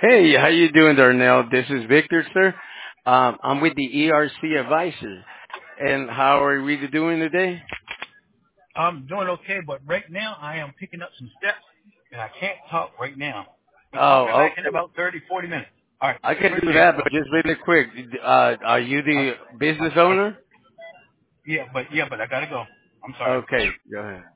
Hey, how you doing, Darnell? This is Victor, sir. I'm with the ERC Advisor. And how are we doing today? I'm doing okay, but right now I am picking up some steps, and I can't talk right now. But call me Oh, back in okay. about 30, 40 minutes. All right. I can do Appreciate it. that, but just really quick. Are you Uh, the business uh, owner? yeah, but I gotta go. I'm sorry. Okay, go ahead.